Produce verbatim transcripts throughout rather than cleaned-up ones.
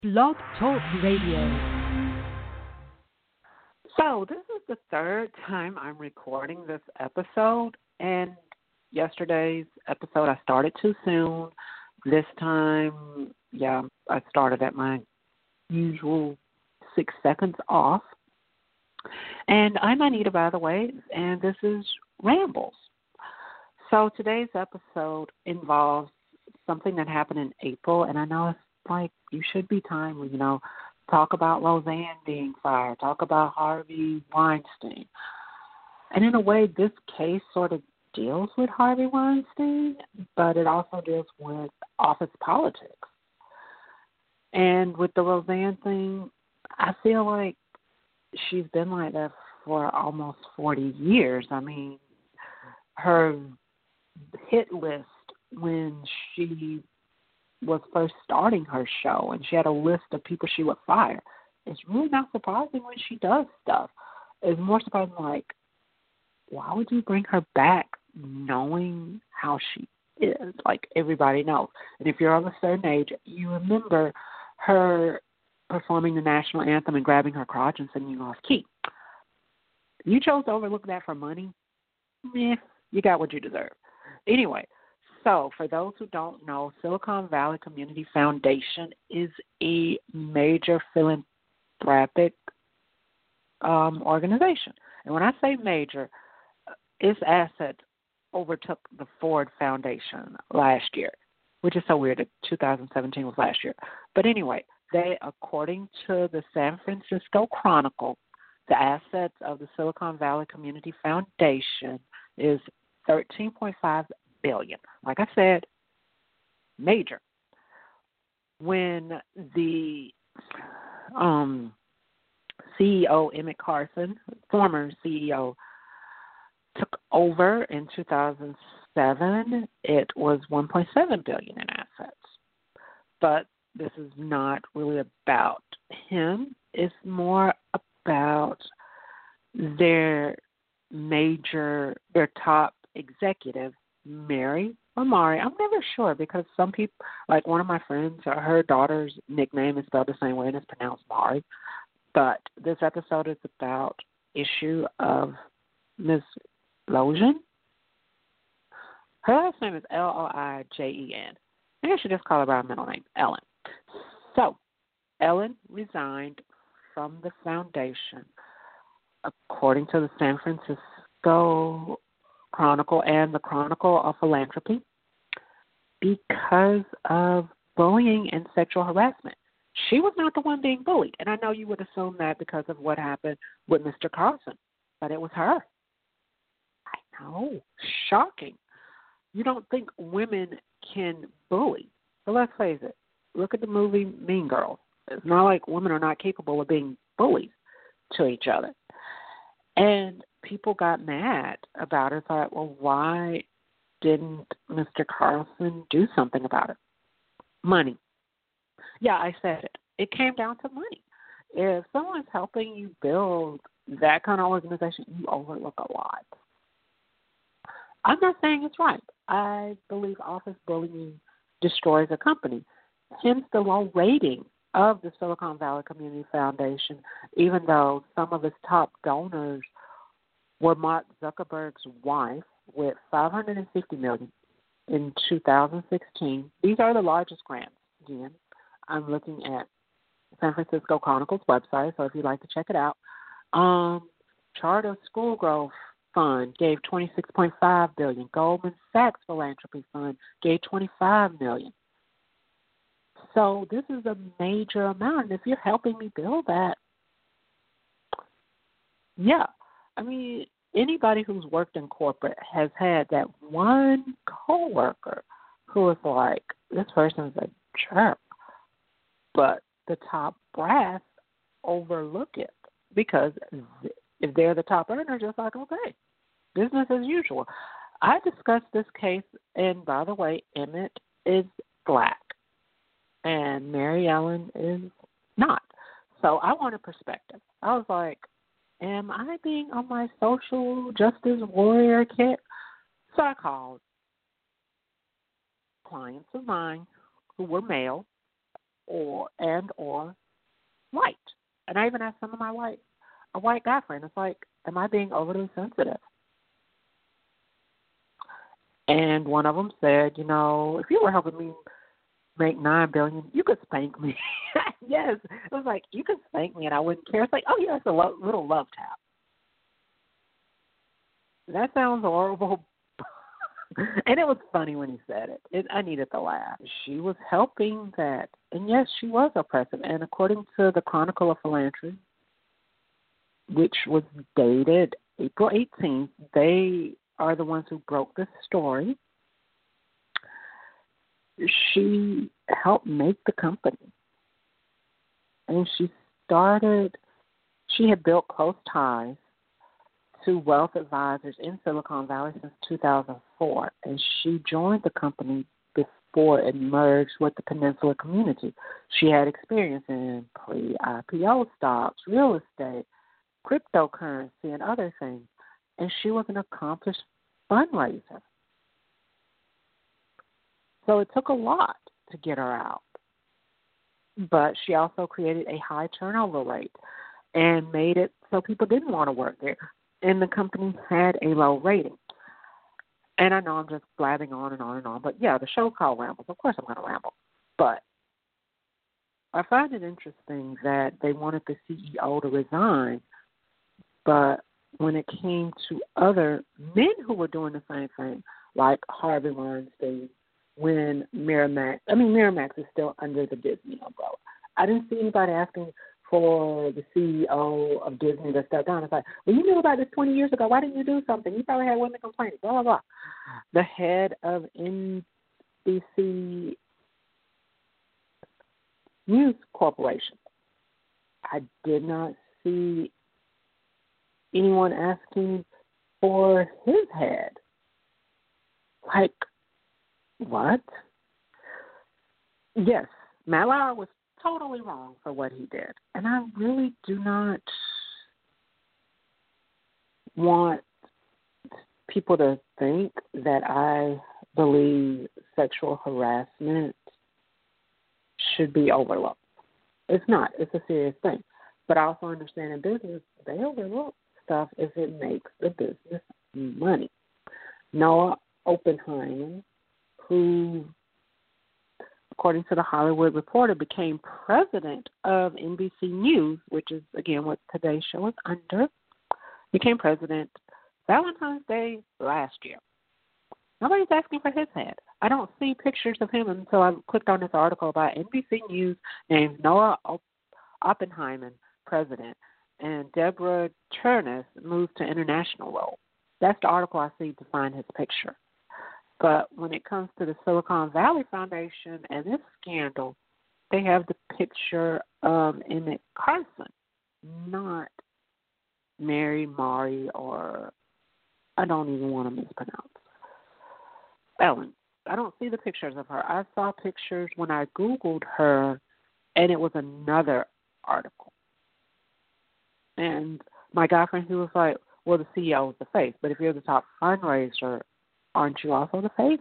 Blog Talk Radio. So, this is the third time I'm recording this episode, and yesterday's episode I started too soon. This time, yeah, I started at my usual six seconds off. And I'm Anita, by the way, and this is Rambles. So, today's episode involves something that happened in April, and I know it's like you should be timely, you know. Talk about Roseanne being fired. Talk about Harvey Weinstein. And in a way, this case sort of deals with Harvey Weinstein, but it also deals with office politics. And with the Roseanne thing, I feel like she's been like that for almost forty years. I mean, her hit list when she was first starting her show, and she had a list of people she would fire. It's really not surprising when she does stuff. It's more surprising, like, why would you bring her back knowing how she is? Like, everybody knows. And if you're of a certain age, you remember her performing the national anthem and grabbing her crotch and singing off key. You chose to overlook that for money? Meh, you got what you deserve. Anyway, so, for those who don't know, Silicon Valley Community Foundation is a major philanthropic um, organization. And when I say major, its assets overtook the Ford Foundation last year, which is so weird that two thousand seventeen was last year. But anyway, they, according to the San Francisco Chronicle, the assets of the Silicon Valley Community Foundation is thirteen point five billion. Like I said, major. When the um, C E O, Emmett Carson, former C E O, took over in two thousand seven, it was one point seven billion in assets. But this is not really about him. It's more about their major, their top executive, Mary or Mari. I'm never sure because some people, like one of my friends, her daughter's nickname is spelled the same way and it's pronounced Mari. But this episode is about issue of Miss Loijen. Her last name is L O I J E N. Maybe I should just call her by her middle name, Ellen. So, Ellen resigned from the foundation, according to the San Francisco Chronicle and the Chronicle of Philanthropy, because of bullying and sexual harassment. She was not the one being bullied, and I know you would assume that because of what happened with Mister Carlson, but it was her. I know, shocking. You don't think women can bully, but let's face it. Look at the movie Mean Girls. It's not like women are not capable of being bullies to each other. And people got mad about it. Thought, well, why didn't Mister Carlson do something about it? Money. Yeah, I said it. It came down to money. If someone's helping you build that kind of organization, you overlook a lot. I'm not saying it's right. I believe office bullying destroys a company. Hence the low rating of the Silicon Valley Community Foundation, even though some of its top donors were Mark Zuckerberg's wife with five hundred fifty million dollars in two thousand sixteen. These are the largest grants. Again, I'm looking at San Francisco Chronicle's website, so if you'd like to check it out. Um, Charter School Growth Fund gave twenty-six point five billion dollars. Goldman Sachs Philanthropy Fund gave twenty-five million dollars. So this is a major amount. And if you're helping me build that, yeah. I mean, anybody who's worked in corporate has had that one coworker who is like, this person's a jerk. But the top brass overlook it because if they're the top earner, just like, okay, business as usual. I discussed this case, and by the way, Emmett is black. And Mary Ellen is not. So I want a perspective. I was like, am I being on my social justice warrior kit? So I called clients of mine who were male or and or white. And I even asked some of my white a white guy friend, it's like, am I being overly sensitive? And one of them said, you know, if you were helping me make nine billion, you could spank me. Yes, it was like you could spank me and I wouldn't care. It's like, oh yeah, it's a lo- little love tap. That sounds horrible. And it was funny when he said it. it. I needed to laugh. She was helping that. And yes, she was oppressive. And according to the Chronicle of Philanthropy, which was dated April eighteenth, they are the ones who broke the story. She helped make the company. And she started, she had built close ties to wealth advisors in Silicon Valley since two thousand four, and she joined the company before it merged with the Peninsula community. She had experience in pre-I P O stocks, real estate, cryptocurrency, and other things, and she was an accomplished fundraiser. So it took a lot to get her out, but she also created a high turnover rate and made it so people didn't want to work there. And the company had a low rating. And I know I'm just blabbing on and on and on, but yeah, the show's called Rambles. Of course I'm going to ramble. But I find it interesting that they wanted the C E O to resign, but when it came to other men who were doing the same thing, like Harvey Weinstein, when Miramax, I mean, Miramax is still under the Disney umbrella. I didn't see anybody asking for the C E O of Disney to step down. It's like, well, you knew about this twenty years ago. Why didn't you do something? You probably had women complaining, blah, blah, blah. The head of N B C News Corporation, I did not see anyone asking for his head. Like, what? Yes, Matt Lauer was totally wrong for what he did. And I really do not want people to think that I believe sexual harassment should be overlooked. It's not. It's a serious thing. But I also understand in business, they overlook stuff if it makes the business money. Noah Oppenheimer, who, according to the Hollywood Reporter, became president of N B C News, which is, again, what today's show is under, became president Valentine's Day last year. Nobody's asking for his head. I don't see pictures of him until I clicked on this article about N B C News named Noah Oppenheimer president, and Deborah Chernus moved to international role. That's the article I see to find his picture. But when it comes to the Silicon Valley Foundation and this scandal, they have the picture of Emmett Carson, not Mary Mari, or I don't even want to mispronounce, Ellen. I don't see the pictures of her. I saw pictures when I Googled her, and it was another article. And my guy friend, he was like, well, the C E O is the face, but if you're the top fundraiser, aren't you also the face?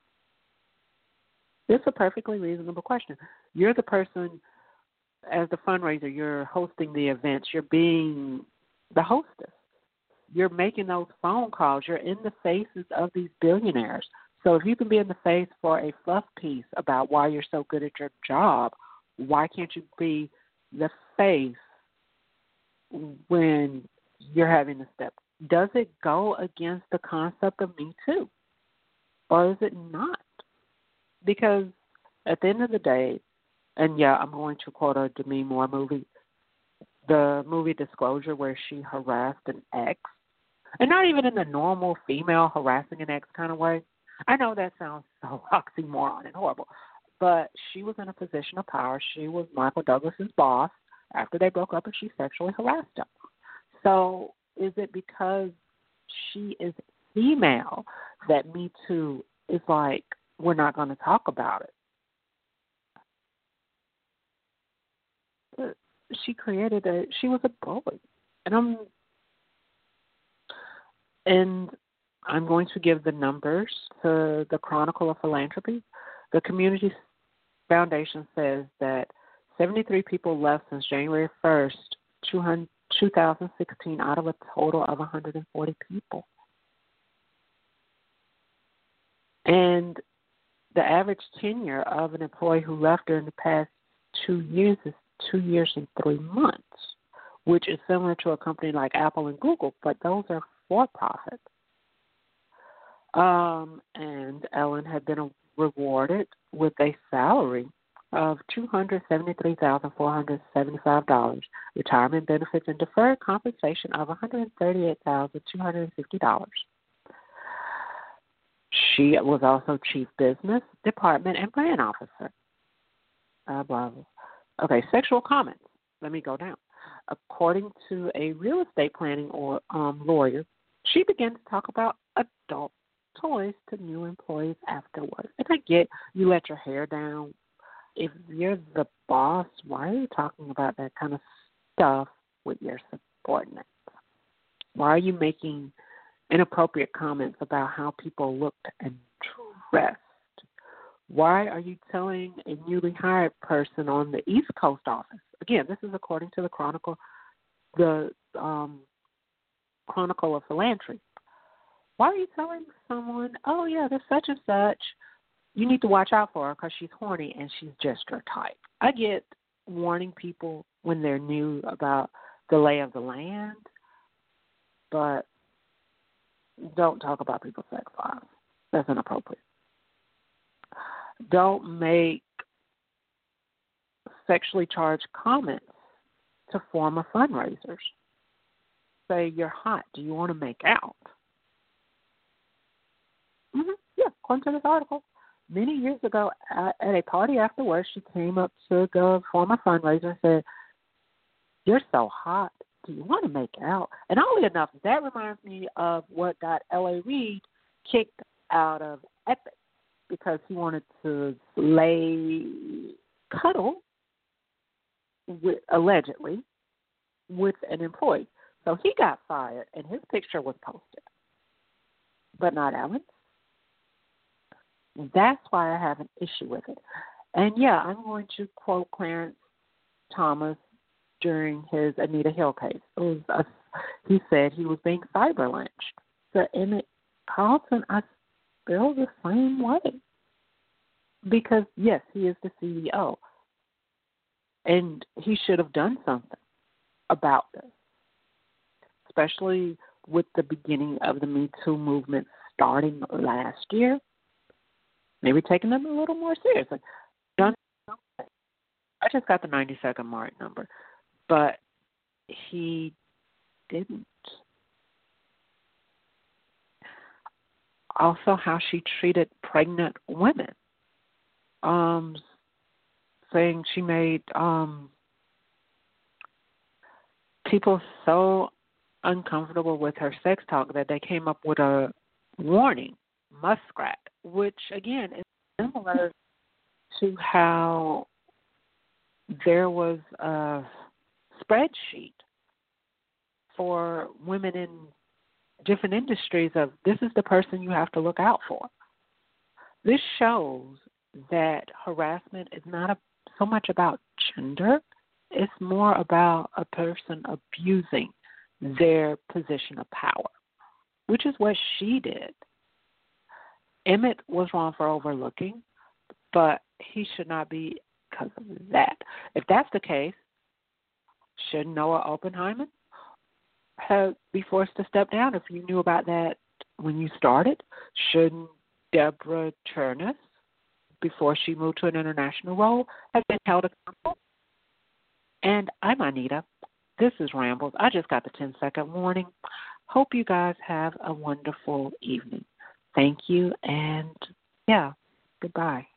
It's a perfectly reasonable question. You're the person, as the fundraiser, you're hosting the events, you're being the hostess. You're making those phone calls. You're in the faces of these billionaires. So if you can be in the face for a fluff piece about why you're so good at your job, why can't you be the face when you're having to step? Does it go against the concept of Me Too? Or is it not? Because at the end of the day, and yeah, I'm going to quote a Demi Moore movie, the movie Disclosure, where she harassed an ex, and not even in the normal female harassing an ex kind of way. I know that sounds so oxymoron and horrible, but she was in a position of power. She was Michael Douglas's boss after they broke up, and she sexually harassed him. So is it because she is female that Me Too is like, we're not going to talk about it? She created a, she was a bully. And I'm, and I'm going to give the numbers to the Chronicle of Philanthropy. The Community Foundation says that seventy-three people left since January first, two thousand sixteen, out of a total of one hundred forty people. And the average tenure of an employee who left during the past two years is two years and three months, which is similar to a company like Apple and Google, but those are for-profit. Um, and Ellen had been rewarded with a salary of two hundred seventy-three thousand four hundred seventy-five dollars, retirement benefits, and deferred compensation of one hundred thirty-eight thousand two hundred fifty dollars. She was also Chief Business, Department, and Brand Officer. Uh, blah, blah. Okay, sexual comments. Let me go down. According to a real estate planning or um, lawyer, she began to talk about adult toys to new employees afterwards. And I get you let your hair down. If you're the boss, why are you talking about that kind of stuff with your subordinates? Why are you making inappropriate comments about how people looked and dressed? Why are you telling a newly hired person on the East Coast office? Again, this is according to the Chronicle, the um, Chronicle of Philanthropy. Why are you telling someone, oh, yeah, there's such and such, you need to watch out for her because she's horny and she's just your type? I get warning people when they're new about the lay of the land, but don't talk about people's sex lives. That's inappropriate. Don't make sexually charged comments to former fundraisers. Say, you're hot. Do you want to make out? Mm-hmm. Yeah, according to this article. Many years ago, at, at a party afterwards, she came up to the former fundraiser and said, you're so hot. Do you want to make out? And oddly enough, that reminds me of what got L A. Reid kicked out of Epic because he wanted to lay, cuddle, with, allegedly, with an employee. So he got fired, and his picture was posted, but not Ellen's. That's why I have an issue with it. And, yeah, I'm going to quote Clarence Thomas during his Anita Hill case. It was a, he said he was being cyber lynched. So Emmett Carlson, I feel the same way. Because, yes, he is the C E O. And he should have done something about this, especially with the beginning of the Me Too movement starting last year. Maybe taking them a little more seriously. Done something. I just got the ninety-second mark number, but he didn't. Also, how she treated pregnant women, um, saying she made um, people so uncomfortable with her sex talk that they came up with a warning, muskrat, which, again, is similar to how there was a spreadsheet for women in different industries of this is the person you have to look out for. This shows that harassment is not a, so much about gender. It's more about a person abusing their position of power, which is what she did. Emmett was wrong for overlooking, but he should not be because of that. If that's the case, should Noah Oppenheimer have be forced to step down if you knew about that when you started? Shouldn't Deborah Turnus, before she moved to an international role, have been held accountable? And I'm Anita. This is Rambles. I just got the ten-second warning. Hope you guys have a wonderful evening. Thank you, and, yeah, goodbye.